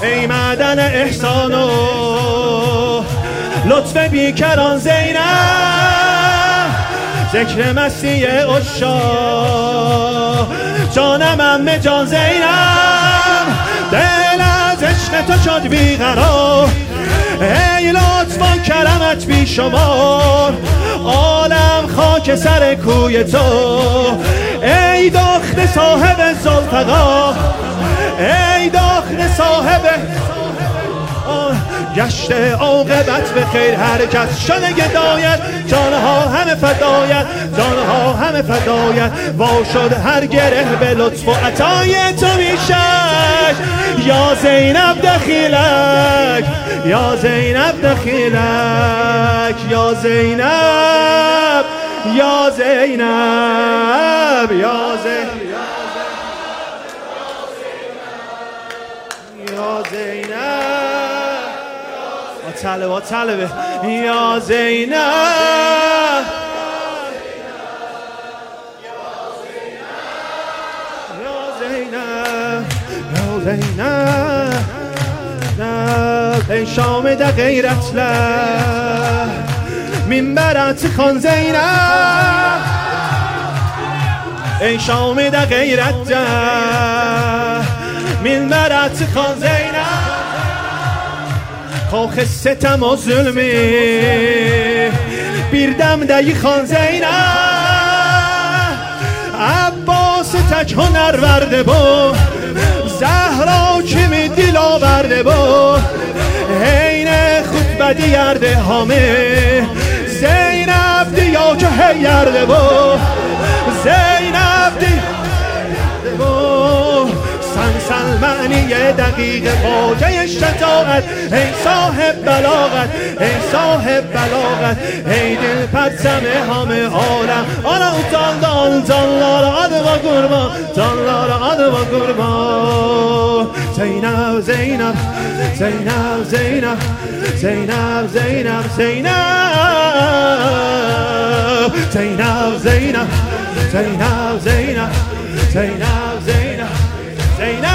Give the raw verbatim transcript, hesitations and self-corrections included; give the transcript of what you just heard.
ای معدن احسان و لطف بیکران زینب، ذکر مسیح عشاق جانم امه جان زینب، دل از عشق تو شد بیقرار، ای لطف و کرمت بی شمار، عالم خاک سر کوی تو، ای دختر صاحب ذوالفقار، ای دختر صاحب گشت عاقبت به خیر، هر کس شده گدایت، جانها همه فدایت، جانها همه فدایت، وا شد هر گره به لطف و عطای تو میشد، یا زینب دخیلک، یا زینب دخیلک، یا زینب، یا زینب، یا زینب، یا زینب، طلبه طلبه، یا زینب، یا زینب، یا زینب، ای شامد غیرت له منبرت خان زینب، ای شامد غیرت له منبرت خان زینب، خاک ستم و ظلمی بیردم دهی خان زینب، عباس تک هنر ورده بود، زهرا کمی دل آورده بود، حین خطبه دیرده همه، زینب دیا که هیرده بود، زینب دیرده بود، سن معنی دقیق واجه شجاعت، ای صاحب بلاغت، ای صاحب بلاغت، ای دل پرچم همه عالم، آنا جان دان جانلار عدو قربان، جانلار عدو قربان، زینب زینب زینب زینب زینب زینب زینب زینب زینب زینب زینب زینب زینب زینب